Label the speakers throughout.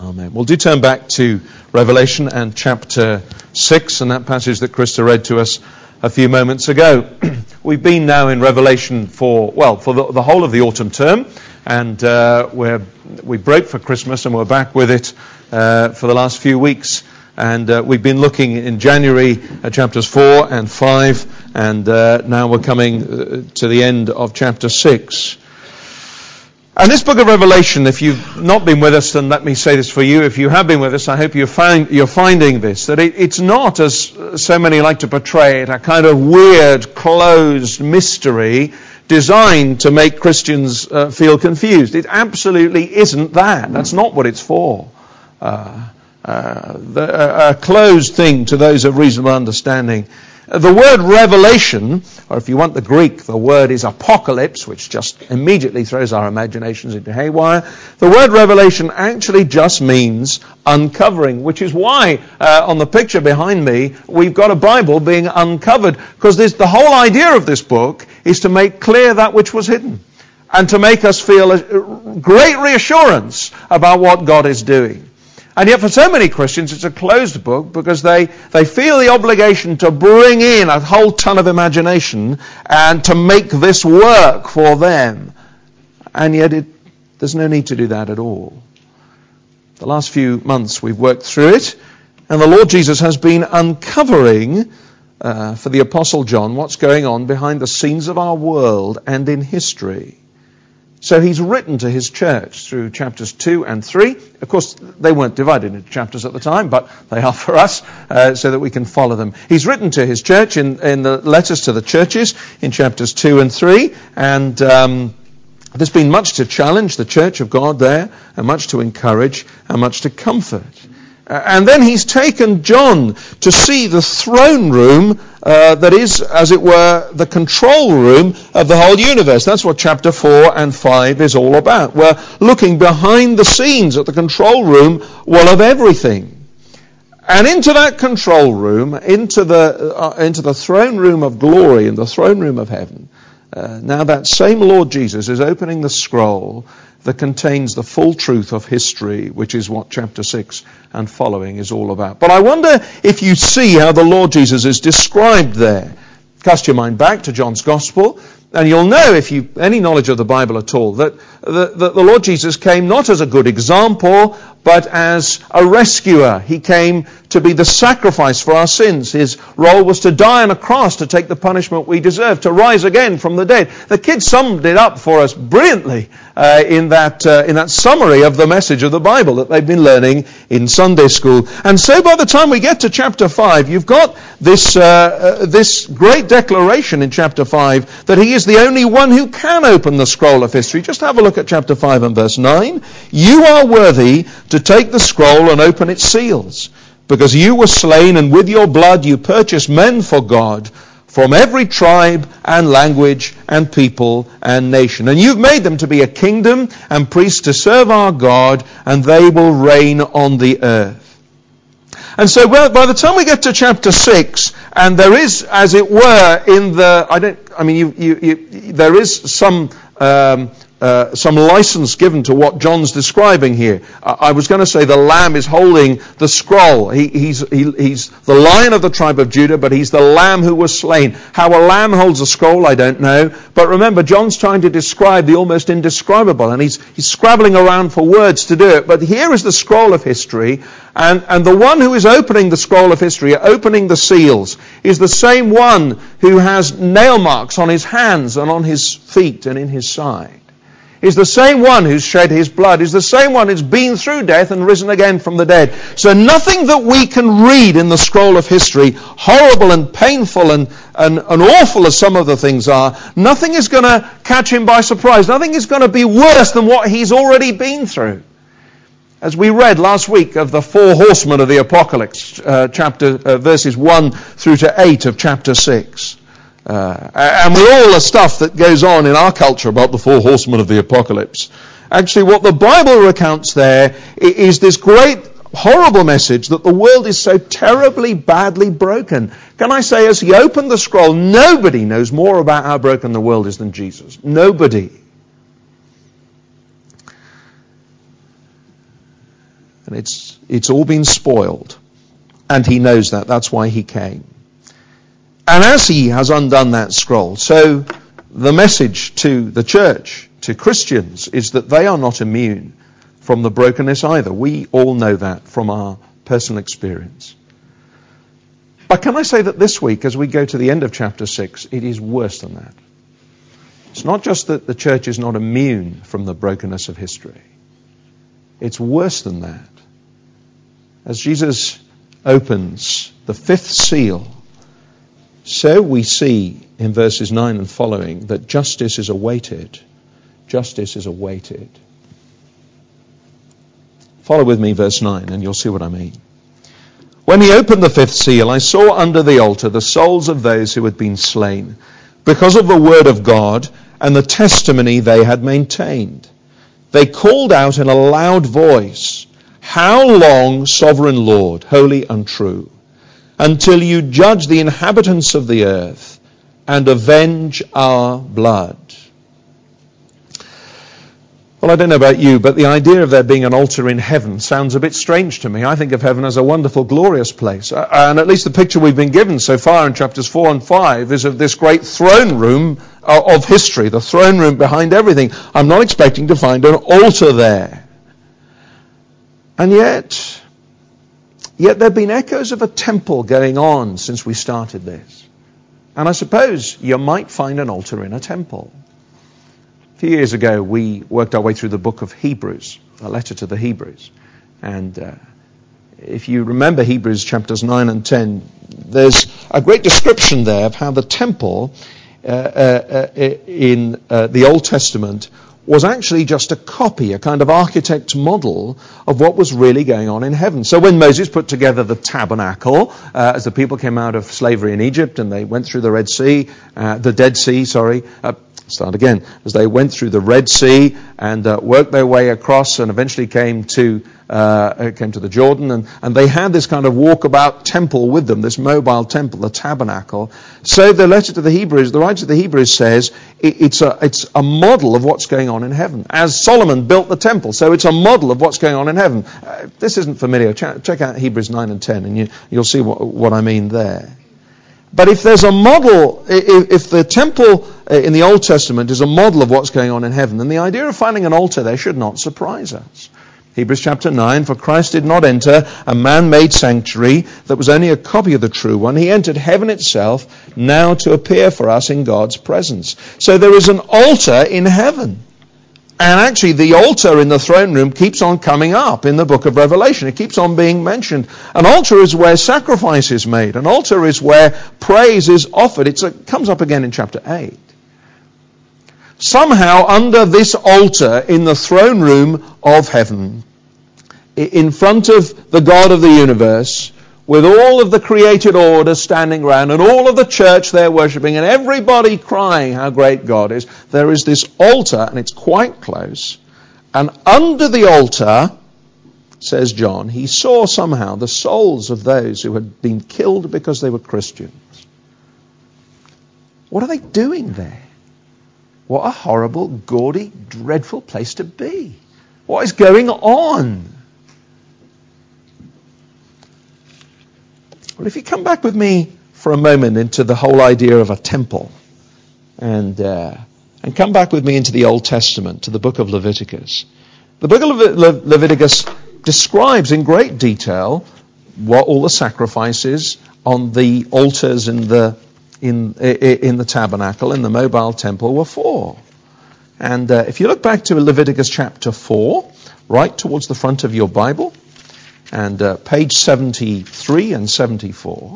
Speaker 1: Amen. Well, do turn back to Revelation and chapter 6 and that passage that Krista read to us a few moments ago. We've been now in Revelation for the whole of the autumn term, and we broke for Christmas and we're back with it for the last few weeks. And we've been looking in January at chapters 4 and 5, and now we're coming to the end of chapter 6. And this book of Revelation, if you've not been with us, then let me say this for you. If you have been with us, I hope you're finding this, that it's not, as so many like to portray it, a kind of weird, closed mystery designed to make Christians feel confused. It absolutely isn't that. That's not what it's for. A closed thing to those of reasonable understanding. The word revelation, or if you want the Greek, the word is apocalypse, which just immediately throws our imaginations into haywire. The word revelation actually just means uncovering, which is why on the picture behind me we've got a Bible being uncovered, because the whole idea of this book is to make clear that which was hidden and to make us feel a great reassurance about what God is doing. And yet for so many Christians it's a closed book because they feel the obligation to bring in a whole ton of imagination and to make this work for them. And yet there's no need to do that at all. The last few months we've worked through it, and the Lord Jesus has been uncovering for the Apostle John what's going on behind the scenes of our world and in history. So he's written to his church through chapters 2 and 3. Of course, they weren't divided into chapters at the time, but they are for us so that we can follow them. He's written to his church in the letters to the churches in chapters 2 and 3. And there's been much to challenge the church of God there, and much to encourage, and much to comfort. And then he's taken John to see the throne room that is, as it were, the control room of the whole universe. That's what chapter 4 and 5 is all about. We're looking behind the scenes at the control room, of everything. And into that control room, into the throne room of glory and the throne room of heaven, now that same Lord Jesus is opening the scroll that contains the full truth of history, which is what chapter 6 and following is all about. But I wonder if you see how the Lord Jesus is described there. Cast your mind back to John's Gospel, and you'll know, if you any knowledge of the Bible at all, that the Lord Jesus came not as a good example, but as a rescuer. He came to be the sacrifice for our sins. His role was to die on a cross to take the punishment we deserve, to rise again from the dead. The kids summed it up for us brilliantly in that summary of the message of the Bible that they've been learning in Sunday school. And so by the time we get to chapter 5, you've got this great declaration in chapter 5 that he is the only one who can open the scroll of history. Just have a look at chapter 5 and verse 9. You are worthy to take the scroll and open its seals, because you were slain, and with your blood you purchased men for God from every tribe and language and people and nation. And you've made them to be a kingdom and priests to serve our God, and they will reign on the earth. And so by the time we get to chapter 6, and there is, as it were, there is some license given to what John's describing here. I was going to say the Lamb is holding the scroll. He's the Lion of the tribe of Judah, but he's the Lamb who was slain. How a lamb holds a scroll, I don't know. But remember, John's trying to describe the almost indescribable, and he's scrabbling around for words to do it. But here is the scroll of history, and the one who is opening the scroll of history, opening the seals, is the same one who has nail marks on his hands and on his feet and in his side. Is the same one who's shed his blood, is the same one who's been through death and risen again from the dead. So nothing that we can read in the scroll of history, horrible and painful and awful as some of the things are, nothing is going to catch him by surprise. Nothing is going to be worse than what he's already been through. As we read last week of the 4 horsemen of the apocalypse, verses 1 through to 8 of chapter 6. And with all the stuff that goes on in our culture about the 4 horsemen of the apocalypse, actually what the Bible recounts there is this great, horrible message that the world is so terribly badly broken. Can I say, as he opened the scroll, nobody knows more about how broken the world is than Jesus. Nobody. And it's all been spoiled. And he knows that. That's why he came. And as he has undone that scroll, so the message to the church, to Christians, is that they are not immune from the brokenness either. We all know that from our personal experience. But can I say that this week, as we go to the end of chapter 6, it is worse than that. It's not just that the church is not immune from the brokenness of history. It's worse than that. As Jesus opens the fifth seal, so we see in verses 9 and following that justice is awaited. Justice is awaited. Follow with me verse 9 and you'll see what I mean. When he opened the fifth seal, I saw under the altar the souls of those who had been slain because of the word of God and the testimony they had maintained. They called out in a loud voice, "How long, sovereign Lord, holy and true, until you judge the inhabitants of the earth and avenge our blood?" Well, I don't know about you, but the idea of there being an altar in heaven sounds a bit strange to me. I think of heaven as a wonderful, glorious place. And at least the picture we've been given so far in chapters 4 and 5 is of this great throne room of history, the throne room behind everything. I'm not expecting to find an altar there. And yet there have been echoes of a temple going on since we started this. And I suppose you might find an altar in a temple. A few years ago, we worked our way through the book of Hebrews, a letter to the Hebrews. And if you remember Hebrews chapters 9 and 10, there's a great description there of how the temple in the Old Testament was actually just a copy, a kind of architect's model of what was really going on in heaven. So when Moses put together the tabernacle, as the people came out of slavery in Egypt and they went through the Dead Sea, as they went through the Red Sea and worked their way across and eventually came to the Jordan, and they had this kind of walkabout temple with them, this mobile temple, the tabernacle. So the writer to the Hebrews says it's a model of what's going on in heaven. As Solomon built the temple, so it's a model of what's going on in heaven. If this isn't familiar, check out Hebrews 9 and 10 and you'll see what I mean there. But if there's a model, if the temple in the Old Testament is a model of what's going on in heaven, then the idea of finding an altar there should not surprise us. Hebrews chapter 9, for Christ did not enter a man-made sanctuary that was only a copy of the true one. He entered heaven itself now to appear for us in God's presence. So there is an altar in heaven. And actually the altar in the throne room keeps on coming up in the book of Revelation. It keeps on being mentioned. An altar is where sacrifice is made. An altar is where praise is offered. It comes up again in chapter 8. Somehow under this altar in the throne room of heaven, in front of the God of the universe, with all of the created order standing around and all of the church there worshipping and everybody crying how great God is, there is this altar and it's quite close. And under the altar, says John, he saw somehow the souls of those who had been killed because they were Christians. What are they doing there? What a horrible, gaudy, dreadful place to be. What is going on? Well, if you come back with me for a moment into the whole idea of a temple and come back with me into the Old Testament, to the book of Leviticus. The book of Leviticus describes in great detail what all the sacrifices on the altars in the tabernacle, in the mobile temple, were for. And if you look back to Leviticus chapter 4, right towards the front of your Bible, and page 73 and 74,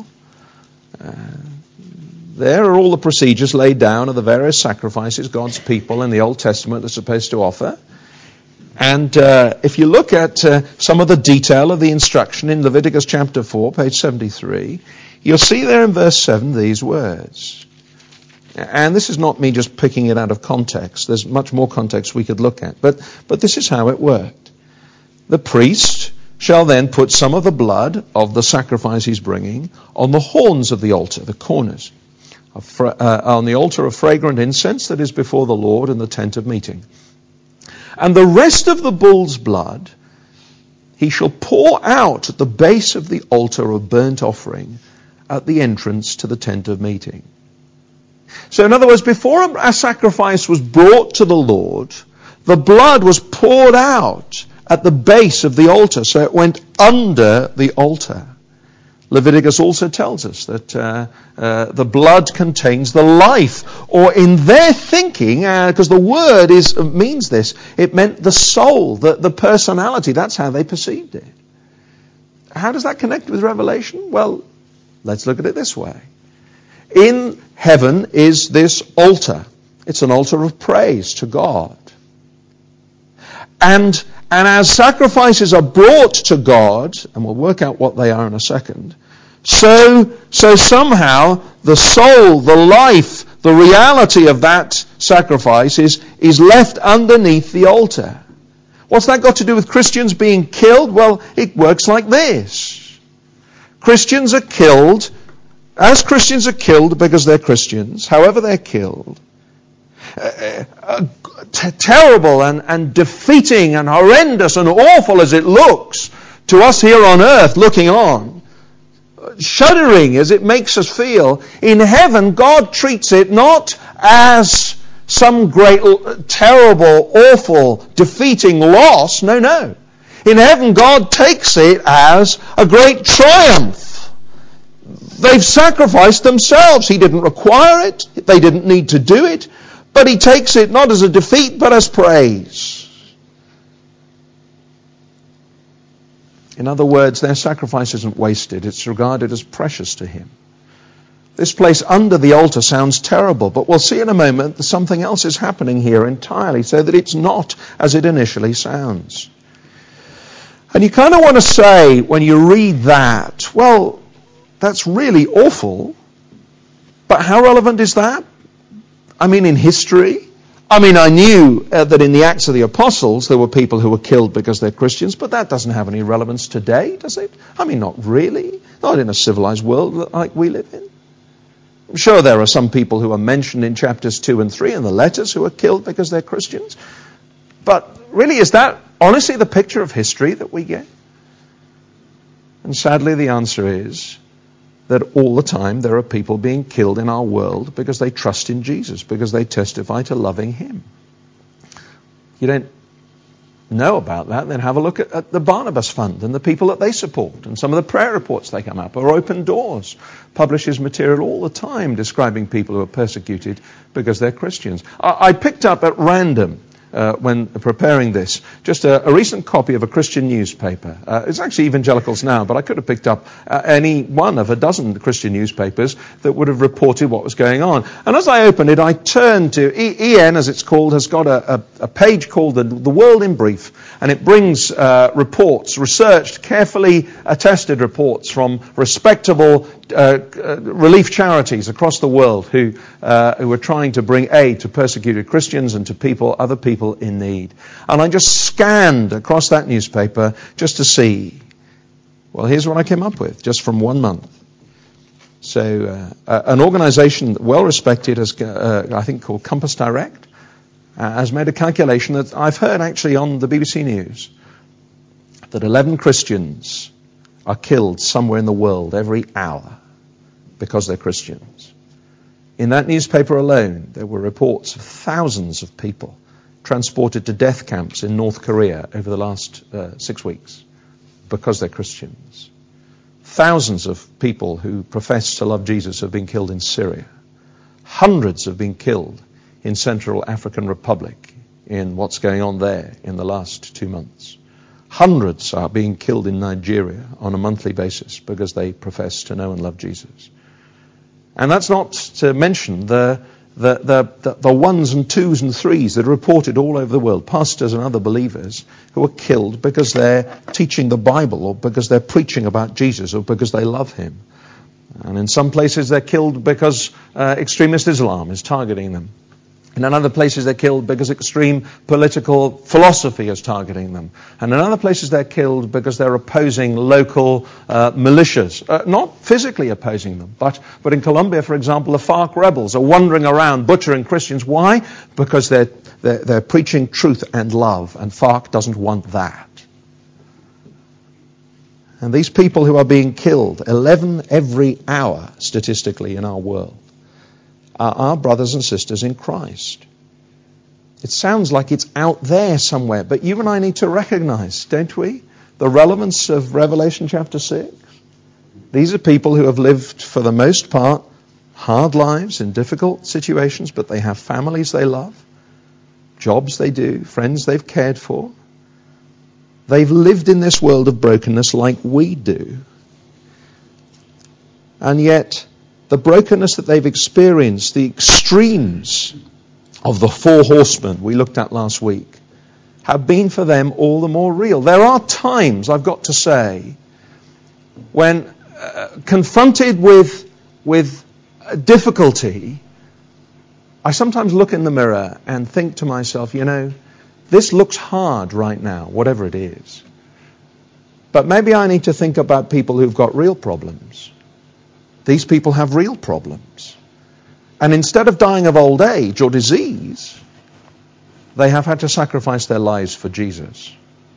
Speaker 1: there are all the procedures laid down of the various sacrifices God's people in the Old Testament are supposed to offer. And if you look at some of the detail of the instruction in Leviticus chapter 4, page 73, you'll see there in verse 7 these words. And this is not me just picking it out of context. There's much more context we could look at. But this is how it worked. The priest shall then put some of the blood of the sacrifice he's bringing on the horns of the altar, the corners, on the altar of fragrant incense that is before the Lord in the tent of meeting. And the rest of the bull's blood he shall pour out at the base of the altar of burnt offering at the entrance to the tent of meeting. So in other words, before a sacrifice was brought to the Lord, the blood was poured out at the base of the altar, so it went under the altar. Leviticus also tells us that the blood contains the life, or in their thinking, because the word means this, it meant the soul, the personality. That's how they perceived it. How does that connect with Revelation? Well, let's look at it this way. In heaven is this altar. It's an altar of praise to God. And as sacrifices are brought to God, and we'll work out what they are in a second, so somehow the soul, the life, the reality of that sacrifice is left underneath the altar. What's that got to do with Christians being killed? Well, it works like this. Christians are killed, as Christians are killed because they're Christians, however they're killed, terrible and defeating and horrendous and awful as it looks to us here on earth looking on, shuddering as it makes us feel, in heaven God treats it not as some great, terrible, awful, defeating loss. No. In heaven God takes it as a great triumph. They've sacrificed themselves. He didn't require it. They didn't need to do it. But he takes it not as a defeat, but as praise. In other words, their sacrifice isn't wasted. It's regarded as precious to him. This place under the altar sounds terrible, but we'll see in a moment that something else is happening here entirely, so that it's not as it initially sounds. And you kind of want to say, when you read that, well, that's really awful, but how relevant is that? I mean, in history. I mean, I knew that in the Acts of the Apostles there were people who were killed because they're Christians, but that doesn't have any relevance today, does it? I mean, not really. Not in a civilized world like we live in. I'm sure there are some people who are mentioned in chapters 2 and 3 in the letters who are killed because they're Christians. But really, is that honestly the picture of history that we get? And sadly, the answer is that all the time there are people being killed in our world because they trust in Jesus, because they testify to loving him. You don't know about that, then have a look at the Barnabas Fund and the people that they support, and some of the prayer reports they come up, or Open Doors publishes material all the time describing people who are persecuted because they're Christians. I picked up at random when preparing this, just a recent copy of a Christian newspaper. It's actually Evangelicals Now, but I could have picked up any one of a dozen Christian newspapers that would have reported what was going on. And as I opened it, I turned to EN, as it's called, has got a page called the World in Brief, and it brings reports, researched, carefully attested reports from respectable relief charities across the world who are trying to bring aid to persecuted Christians and to other people in need. And I just scanned across that newspaper just to see, well, here's what I came up with, just from 1 month. So an organization well respected, I think called Compass Direct, has made a calculation that I've heard actually on the BBC News, that 11 Christians are killed somewhere in the world every hour because they're Christians. In that newspaper alone, there were reports of thousands of people transported to death camps in North Korea over the last 6 weeks because they're Christians. Thousands of people who profess to love Jesus have been killed in Syria. Hundreds have been killed in Central African Republic in what's going on there in the last 2 months. Hundreds are being killed in Nigeria on a monthly basis because they profess to know and love Jesus. And that's not to mention the ones and twos and threes that are reported all over the world, pastors and other believers who are killed because they're teaching the Bible, or because they're preaching about Jesus, or because they love him. And in some places they're killed because extremist Islam is targeting them. And in other places they're killed because extreme political philosophy is targeting them. And in other places they're killed because they're opposing local militias. Not physically opposing them, but in Colombia, for example, the FARC rebels are wandering around butchering Christians. Why? Because they're preaching truth and love, and FARC doesn't want that. And these people who are being killed, 11 every hour statistically in our world, are our brothers and sisters in Christ. It sounds like it's out there somewhere, but you and I need to recognize, don't we, the relevance of Revelation chapter 6? These are people who have lived, for the most part, hard lives in difficult situations, but they have families they love, jobs they do, friends they've cared for. They've lived in this world of brokenness like we do. And yet, the brokenness that they've experienced, the extremes of the four horsemen we looked at last week, have been for them all the more real. There are times, I've got to say, when confronted with difficulty, I sometimes look in the mirror and think to myself, this looks hard right now, whatever it is. But maybe I need to think about people who've got real problems. These people have real problems. And instead of dying of old age or disease, they have had to sacrifice their lives for Jesus.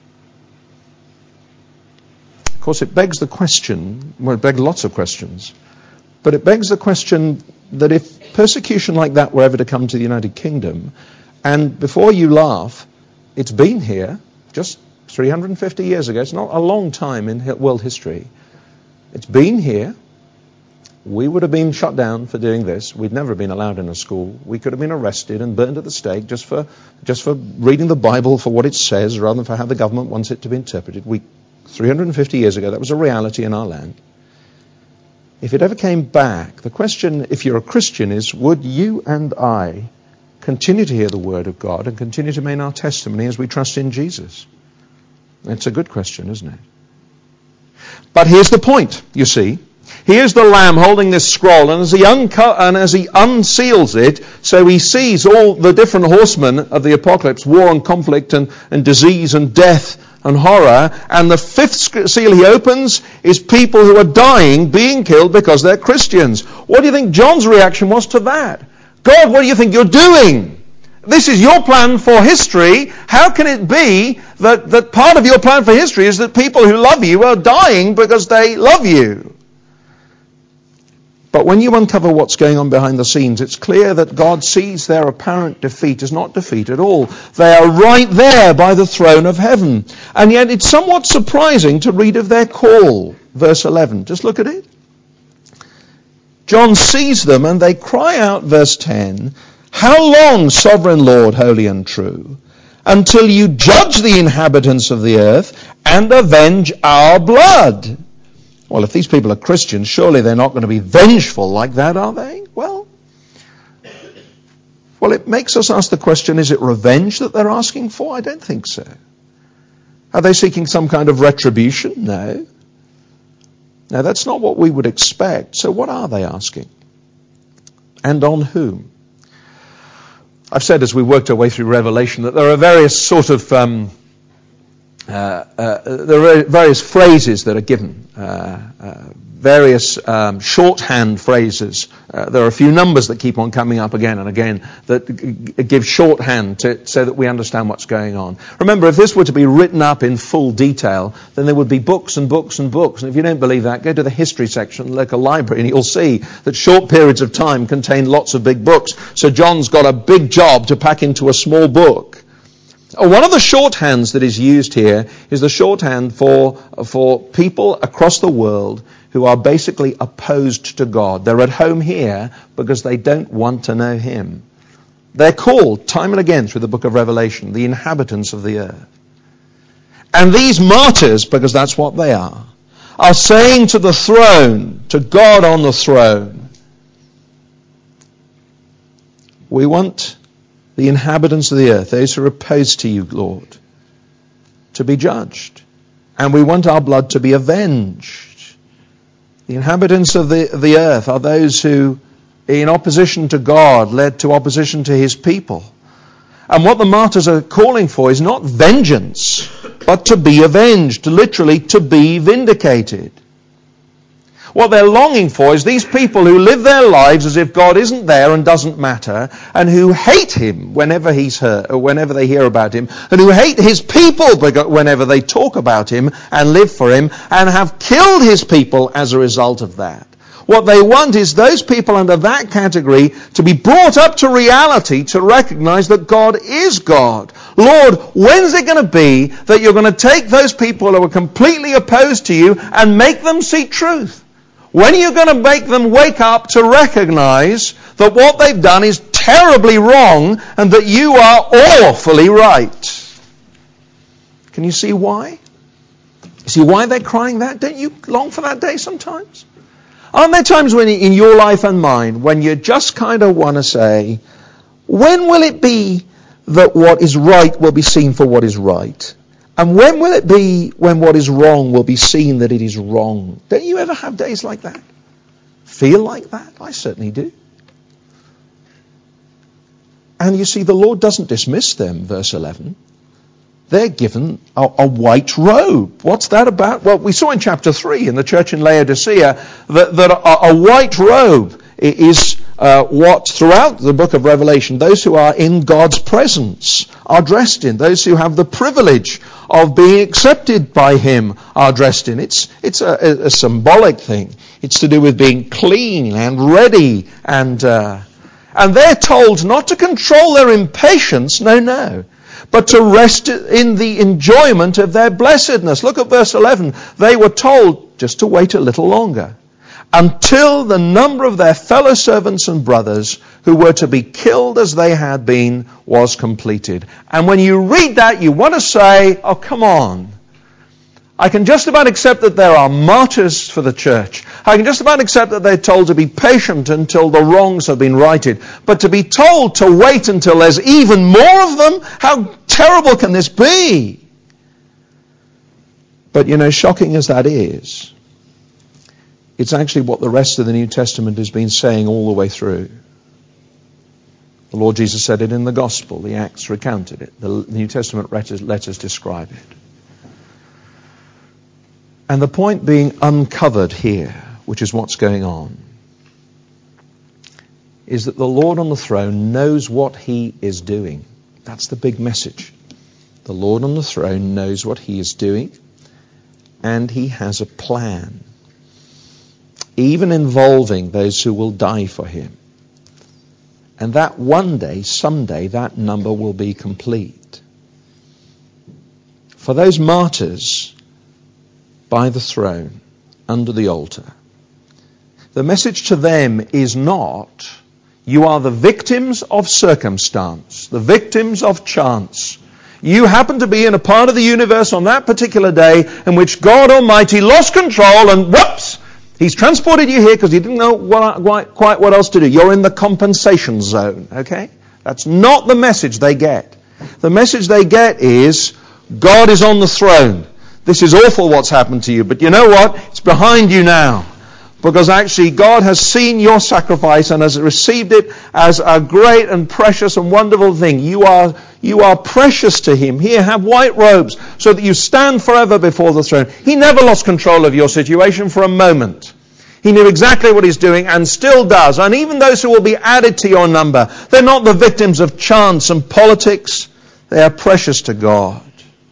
Speaker 1: Of course, it begs the question, well, it begs lots of questions, but it begs the question that if persecution like that were ever to come to the United Kingdom, and before you laugh, it's been here just 350 years ago. It's not a long time in world history. It's been here. We would have been shut down for doing this. We'd never been allowed in a school. We could have been arrested and burned at the stake just for reading the Bible for what it says rather than for how the government wants it to be interpreted. 350 years ago, that was a reality in our land. If it ever came back, the question, if you're a Christian, is would you and I continue to hear the word of God and continue to maintain our testimony as we trust in Jesus? It's a good question, isn't it? But here's the point, you see. Here's the Lamb holding this scroll, and as he unseals it, so he sees all the different horsemen of the apocalypse, war and conflict and disease and death and horror, and the fifth seal he opens is people who are dying, being killed because they're Christians. What do you think John's reaction was to that? God, what do you think you're doing? This is your plan for history. How can it be that part of your plan for history is that people who love you are dying because they love you? But when you uncover what's going on behind the scenes, it's clear that God sees their apparent defeat as not defeat at all. They are right there by the throne of heaven. And yet it's somewhat surprising to read of their call. Verse 11. Just look at it. John sees them and they cry out, verse 10, "How long, sovereign Lord, holy and true, until you judge the inhabitants of the earth and avenge our blood?" Well, if these people are Christians, surely they're not going to be vengeful like that, are they? Well, it makes us ask the question, is it revenge that they're asking for? I don't think so. Are they seeking some kind of retribution? No. Now, that's not what we would expect. So what are they asking? And on whom? I've said as we worked our way through Revelation that there are various sort of various phrases that are given, various shorthand phrases. There are a few numbers that keep on coming up again and again that give shorthand so that we understand what's going on. Remember, if this were to be written up in full detail, then there would be books and books and books. And if you don't believe that, go to the history section of the local library and you'll see that short periods of time contain lots of big books. So John's got a big job to pack into a small book. One of the shorthands that is used here is the shorthand for people across the world who are basically opposed to God. They're at home here because they don't want to know Him. They're called time and again through the book of Revelation, the inhabitants of the earth. And these martyrs, because that's what they are saying to the throne, to God on the throne, we want the inhabitants of the earth, those who are opposed to you, Lord, to be judged. And we want our blood to be avenged. The inhabitants of the earth are those who, in opposition to God, led to opposition to His people. And what the martyrs are calling for is not vengeance, but to be avenged, literally to be vindicated. What they're longing for is these people who live their lives as if God isn't there and doesn't matter, and who hate him whenever he's heard, or whenever they hear about him, and who hate his people whenever they talk about him and live for him, and have killed his people as a result of that. What they want is those people under that category to be brought up to reality, to recognize that God is God. Lord, when's it going to be that you're going to take those people who are completely opposed to you and make them see truth? When are you going to make them wake up to recognize that what they've done is terribly wrong and that you are awfully right? Can you see why? See why they're crying that? Don't you long for that day sometimes? Aren't there times when in your life and mine when you just kind of want to say, when will it be that what is right will be seen for what is right? And when will it be when what is wrong will be seen that it is wrong? Don't you ever have days like that? Feel like that? I certainly do. And you see, the Lord doesn't dismiss them, verse 11. They're given a white robe. What's that about? Well, we saw in chapter 3 in the church in Laodicea that a white robe is what throughout the book of Revelation, those who are in God's presence are dressed in. Those who have the privilege of being accepted by him are dressed in. It's a symbolic thing. It's to do with being clean and ready. And they're told not to control their impatience, no, but to rest in the enjoyment of their blessedness. Look at verse 11. They were told just to wait a little longer, until the number of their fellow servants and brothers who were to be killed as they had been was completed. And when you read that, you want to say, oh, come on. I can just about accept that there are martyrs for the church. I can just about accept that they're told to be patient until the wrongs have been righted. But to be told to wait until there's even more of them? How terrible can this be? But shocking as that is, it's actually what the rest of the New Testament has been saying all the way through. The Lord Jesus said it in the Gospel. The Acts recounted it. The New Testament letters describe it. And the point being uncovered here, which is what's going on, is that the Lord on the throne knows what he is doing. That's the big message. The Lord on the throne knows what he is doing, and he has a plan, even involving those who will die for him. And that one day, someday, that number will be complete. For those martyrs by the throne, under the altar, the message to them is not, you are the victims of circumstance, the victims of chance. You happen to be in a part of the universe on that particular day in which God Almighty lost control and whoops, he's transported you here because he didn't know quite what else to do. You're in the compensation zone, okay? That's not the message they get. The message they get is, God is on the throne. This is awful what's happened to you, but you know what? It's behind you now. Because actually God has seen your sacrifice and has received it as a great and precious and wonderful thing. You are precious to him. Here, have white robes so that you stand forever before the throne. He never lost control of your situation for a moment. He knew exactly what he's doing and still does. And even those who will be added to your number, they're not the victims of chance and politics. They are precious to God.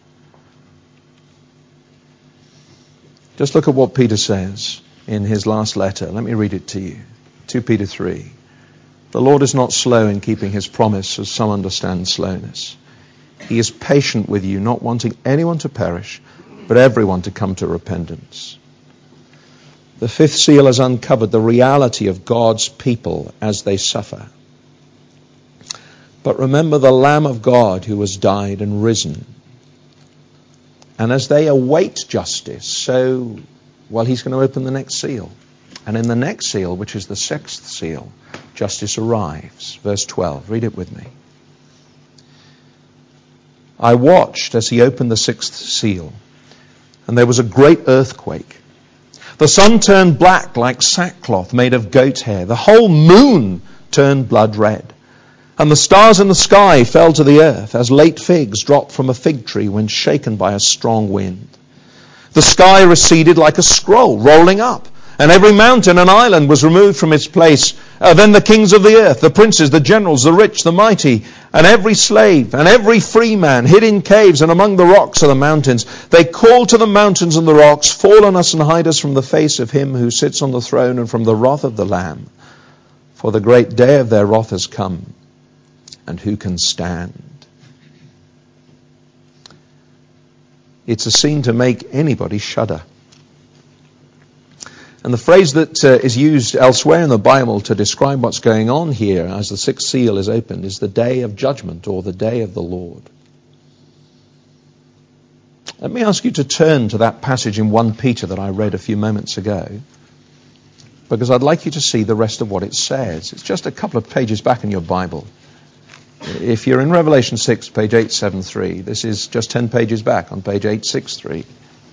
Speaker 1: Just look at what Peter says in his last letter. Let me read it to you. 2 Peter 3. The Lord is not slow in keeping his promise, as some understand slowness. He is patient with you, not wanting anyone to perish, but everyone to come to repentance. The fifth seal has uncovered the reality of God's people as they suffer. But remember the Lamb of God who has died and risen. And as they await justice, so, he's going to open the next seal. And in the next seal, which is the sixth seal, justice arrives. Verse 12, read it with me. I watched as he opened the sixth seal, and there was a great earthquake. The sun turned black like sackcloth made of goat's hair. The whole moon turned blood red. And the stars in the sky fell to the earth as late figs drop from a fig tree when shaken by a strong wind. The sky receded like a scroll rolling up, And every mountain and island was removed from its place. Then the kings of the earth, the princes, the generals, the rich, the mighty, and every slave, and every free man hid in caves and among the rocks of the mountains. They called to the mountains and the rocks, fall on us and hide us from the face of him who sits on the throne and from the wrath of the Lamb. For the great day of their wrath has come, and who can stand? It's a scene to make anybody shudder. And the phrase that is used elsewhere in the Bible to describe what's going on here as the sixth seal is opened is the day of judgment, or the day of the Lord. Let me ask you to turn to that passage in 1 Peter that I read a few moments ago, because I'd like you to see the rest of what it says. It's just a couple of pages back in your Bible. If you're in Revelation 6, page 873, this is just 10 pages back on page 863.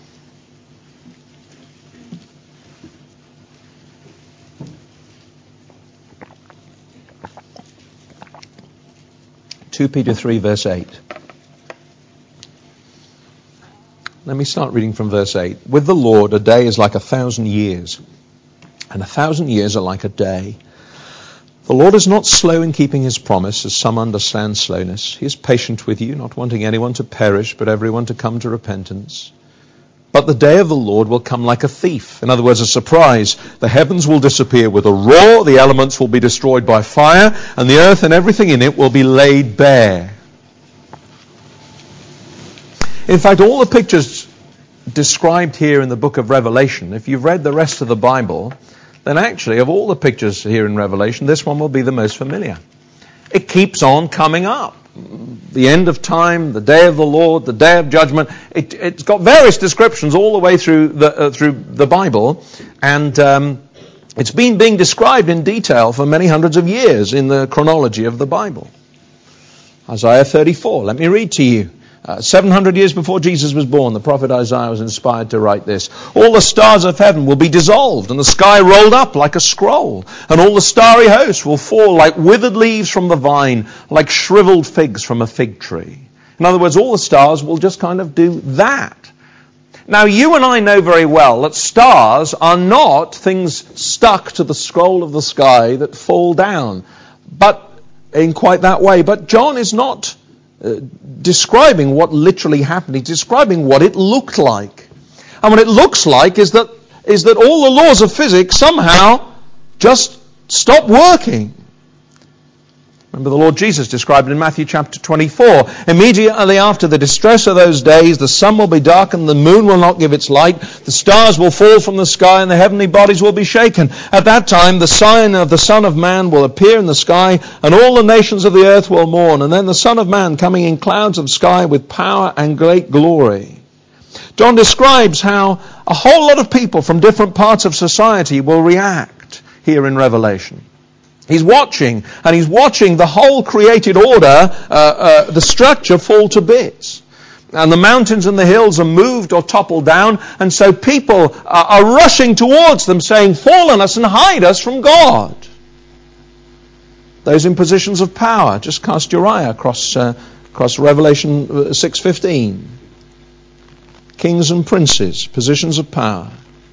Speaker 1: Peter 3, verse 8. Let me start reading from verse 8. With the Lord, a day is like 1,000 years, and 1,000 years are like a day. The Lord is not slow in keeping his promise, as some understand slowness. He is patient with you, not wanting anyone to perish, but everyone to come to repentance. But the day of the Lord will come like a thief. In other words, a surprise. The heavens will disappear with a roar, the elements will be destroyed by fire, and the earth and everything in it will be laid bare. In fact, all the pictures described here in the book of Revelation, if you've read the rest of the Bible, then actually of all the pictures here in Revelation, this one will be the most familiar. It keeps on coming up. The end of time, the day of the Lord, the day of judgment. It's got various descriptions all the way through the Bible, and it's been being described in detail for many hundreds of years in the chronology of the Bible. Isaiah 34, let me read to you. 700 years before Jesus was born, the prophet Isaiah was inspired to write this. All the stars of heaven will be dissolved, and the sky rolled up like a scroll, and all the starry hosts will fall like withered leaves from the vine, like shriveled figs from a fig tree. In other words, all the stars will just kind of do that. Now, you and I know very well that stars are not things stuck to the scroll of the sky that fall down, but in quite that way. But John is not describing what literally happened. He's describing what it looked like. And what it looks like is that all the laws of physics somehow just stop working. Remember, the Lord Jesus described it in Matthew chapter 24. Immediately after the distress of those days, the sun will be darkened, the moon will not give its light, the stars will fall from the sky, and the heavenly bodies will be shaken. At that time, the sign of the Son of Man will appear in the sky, and all the nations of the earth will mourn. And then the Son of Man coming in clouds of sky with power and great glory. John describes how a whole lot of people from different parts of society will react here in Revelation. He's watching, and he's watching the whole created order, the structure fall to bits. And the mountains and the hills are moved or toppled down, and so people are rushing towards them saying, fall on us and hide us from God. Those in positions of power, just cast your eye across Revelation 6:15. Kings and princes, positions of power.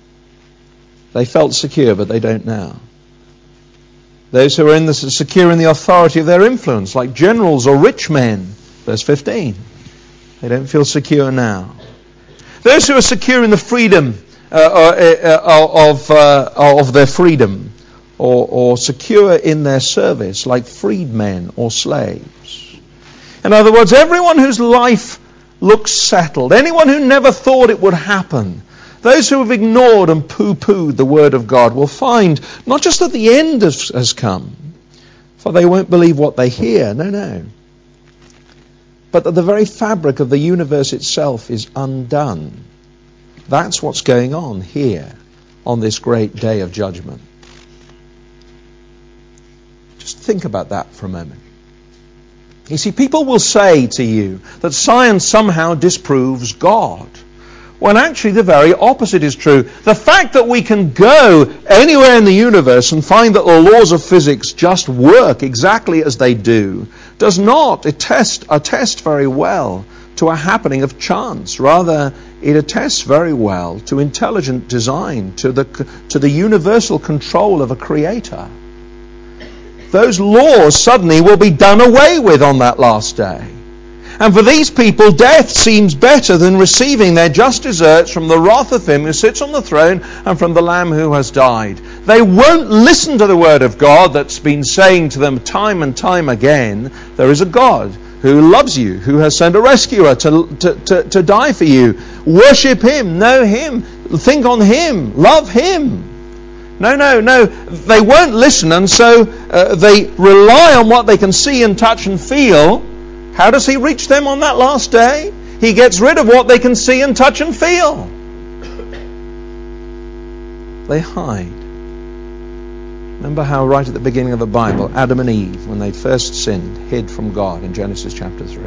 Speaker 1: They felt secure, but they don't now. Those who are secure in the authority of their influence, like generals or rich men, verse 15. They don't feel secure now. Those who are secure in the freedom of their freedom, or secure in their service, like freedmen or slaves. In other words, everyone whose life looks settled, anyone who never thought it would happen, those who have ignored and poo-pooed the Word of God will find not just that the end has come, for they won't believe what they hear, no, but that the very fabric of the universe itself is undone. That's what's going on here on this great day of judgment. Just think about that for a moment. You see, people will say to you that science somehow disproves God, when actually the very opposite is true. The fact that we can go anywhere in the universe and find that the laws of physics just work exactly as they do does not attest very well to a happening of chance. Rather, it attests very well to intelligent design, to the universal control of a creator. Those laws suddenly will be done away with on that last day. And for these people, death seems better than receiving their just deserts from the wrath of him who sits on the throne and from the Lamb who has died. They won't listen to the word of God that's been saying to them time and time again, there is a God who loves you, who has sent a rescuer to die for you. Worship him, know him, think on him, love him. No. They won't listen, and so they rely on what they can see and touch and feel. How does he reach them on that last day? He gets rid of what they can see and touch and feel. They hide. Remember how right at the beginning of the Bible, Adam and Eve, when they first sinned, hid from God in Genesis chapter 3.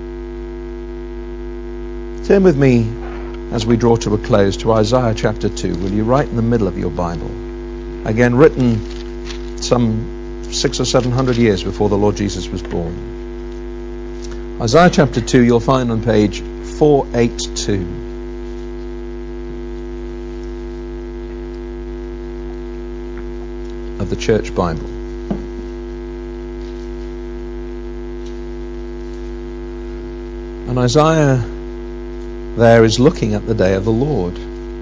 Speaker 1: Turn with me, as we draw to a close, to Isaiah chapter 2. Will you? Right in the middle of your Bible. Again, written some 600 or 700 years before the Lord Jesus was born. Isaiah chapter 2, you'll find on page 482. Of the Church Bible. And Isaiah there is looking at the day of the Lord.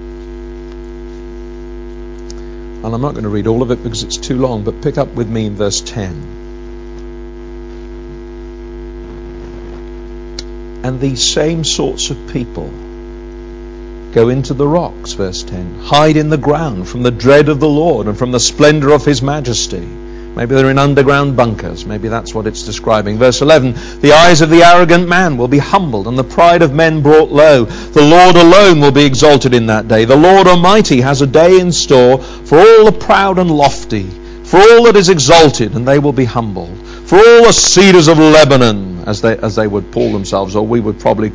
Speaker 1: And I'm not going to read all of it because it's too long, but pick up with me in verse 10. And these same sorts of people go into the rocks, verse 10, hide in the ground from the dread of the Lord and from the splendor of his majesty. Maybe they're in underground bunkers. Maybe that's what it's describing. Verse 11, the eyes of the arrogant man will be humbled and the pride of men brought low. The Lord alone will be exalted in that day. The Lord Almighty has a day in store for all the proud and lofty, for all that is exalted, and they will be humbled. For all the cedars of Lebanon, as they would call themselves, or we would probably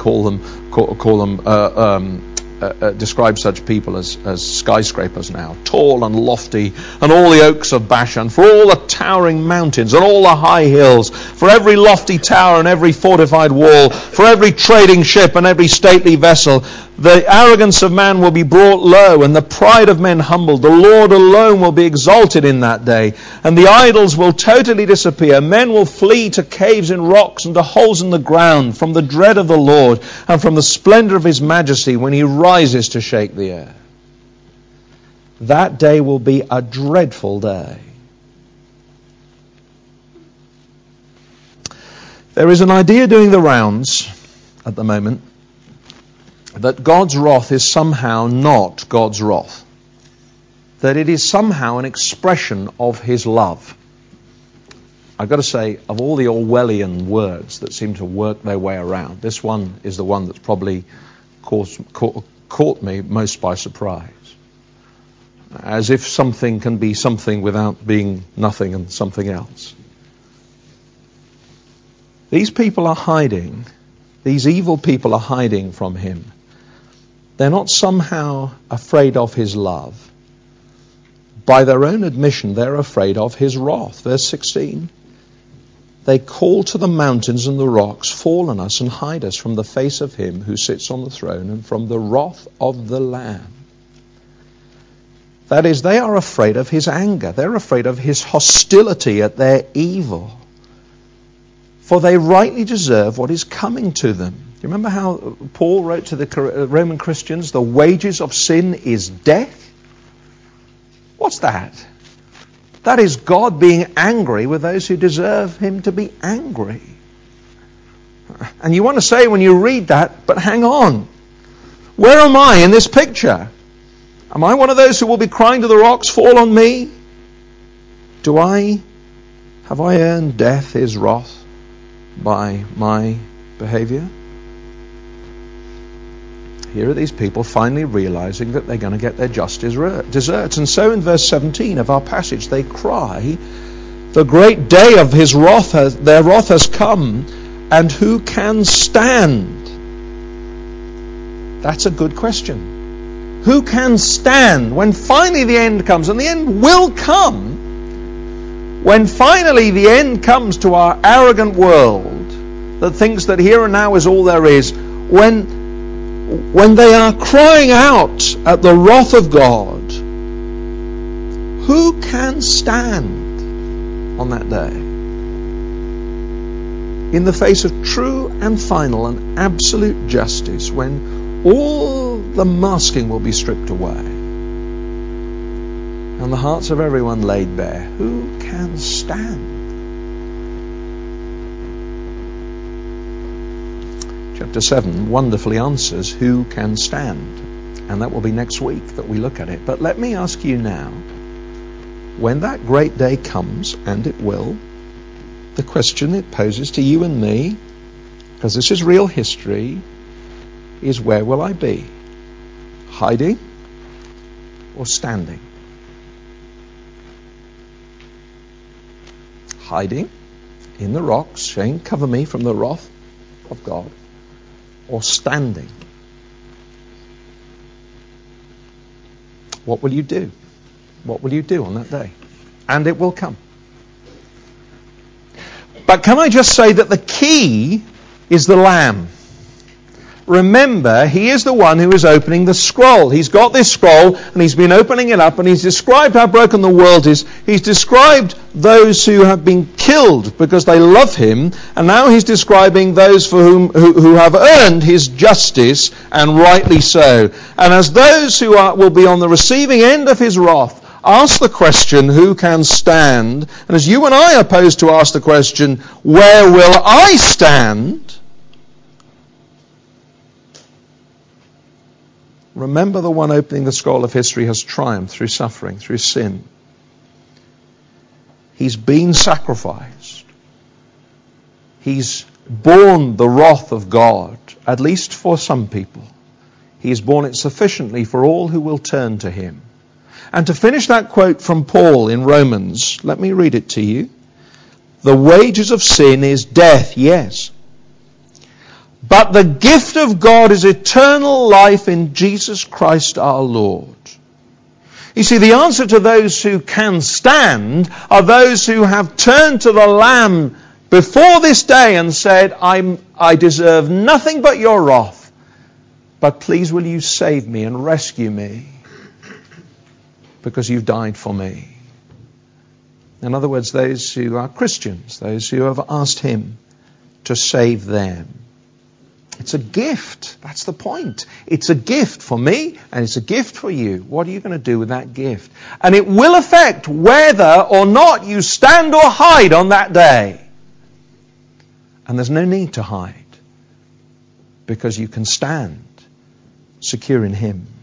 Speaker 1: describe such people as skyscrapers now, tall and lofty, and all the oaks of Bashan, for all the towering mountains and all the high hills, for every lofty tower and every fortified wall, for every trading ship and every stately vessel. The arrogance of man will be brought low, and the pride of men humbled. The Lord alone will be exalted in that day, and the idols will totally disappear. Men will flee to caves in rocks and to holes in the ground from the dread of the Lord and from the splendor of his majesty when he rises to shake the earth. That day will be a dreadful day. There is an idea doing the rounds at the moment that God's wrath is somehow not God's wrath. That it is somehow an expression of his love. I've got to say, of all the Orwellian words that seem to work their way around, this one is the one that's probably caught me most by surprise. As if something can be something without being nothing and something else. These people are hiding. These evil people are hiding from him. They're not somehow afraid of his love. By their own admission, they're afraid of his wrath. Verse 16. They call to the mountains and the rocks, fall on us and hide us from the face of him who sits on the throne and from the wrath of the Lamb. That is, they are afraid of his anger. They're afraid of his hostility at their evil. For they rightly deserve what is coming to them. You remember how Paul wrote to the Roman Christians, the wages of sin is death? What's that? That is God being angry with those who deserve him to be angry. And you want to say when you read that, but hang on. Where am I in this picture? Am I one of those who will be crying to the rocks, fall on me? Have I earned death, his wrath, by my behavior? Here are these people finally realizing that they're going to get their just deserts. And so in verse 17 of our passage, they cry, the great day of his wrath, their wrath has come, and who can stand? That's a good question. Who can stand when finally the end comes? And the end will come. When finally the end comes to our arrogant world that thinks that here and now is all there is, when they are crying out at the wrath of God, who can stand on that day in the face of true and final and absolute justice, when all the masking will be stripped away and the hearts of everyone laid bare? Who can stand? Chapter 7 wonderfully answers who can stand, and that will be next week that we look at it. But let me ask you now, when that great day comes, and it will, the question it poses to you and me, because this is real history, is where will I be? Hiding or standing? Hiding in the rocks, saying, "Cover me from the wrath of God," or standing? What will you do? What will you do on that day? And it will come. But can I just say that the key is the Lamb? Remember, he is the one who is opening the scroll. He's got this scroll and he's been opening it up, and he's described how broken the world is. He's described those who have been killed because they love him, and now he's describing those for who have earned his justice, and rightly so. And as those who will be on the receiving end of his wrath ask the question, who can stand? And as you and I are posed to ask the question, where will I stand? Remember, the one opening the scroll of history has triumphed through suffering, through sin. He's been sacrificed. He's borne the wrath of God, at least for some people. He's borne it sufficiently for all who will turn to him. And to finish that quote from Paul in Romans, let me read it to you. The wages of sin is death, yes. But the gift of God is eternal life in Jesus Christ our Lord. You see, the answer to those who can stand are those who have turned to the Lamb before this day and said, I deserve nothing but your wrath, but please will you save me and rescue me because you've died for me. In other words, those who are Christians, those who have asked him to save them. It's a gift. That's the point. It's a gift for me and it's a gift for you. What are you going to do with that gift? And it will affect whether or not you stand or hide on that day. And there's no need to hide because you can stand secure in him.